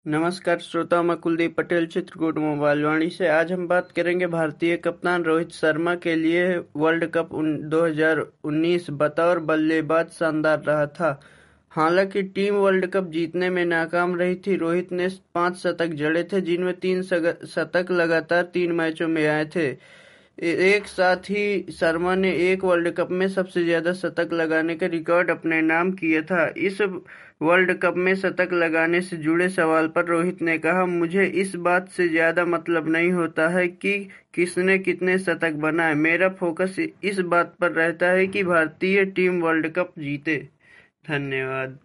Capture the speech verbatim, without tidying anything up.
नमस्कार श्रोताओं, मैं कुलदीप पटेल चित्रकूट मोबाइल वाणी से। आज हम बात करेंगे भारतीय कप्तान रोहित शर्मा के लिए वर्ल्ड कप दो हज़ार उन्नीस बतौर बल्लेबाज शानदार रहा था। हालांकि टीम वर्ल्ड कप जीतने में नाकाम रही थी। रोहित ने पांच शतक जड़े थे, जिनमें तीन सग- शतक लगातार तीन मैचों में आए थे। एक साथ ही शर्मा ने एक वर्ल्ड कप में सबसे ज्यादा शतक लगाने का रिकॉर्ड अपने नाम किया था। इस वर्ल्ड कप में शतक लगाने से जुड़े सवाल पर रोहित ने कहा, मुझे इस बात से ज्यादा मतलब नहीं होता है कि किसने कितने शतक बनाए। मेरा फोकस इस बात पर रहता है कि भारतीय टीम वर्ल्ड कप जीते। धन्यवाद।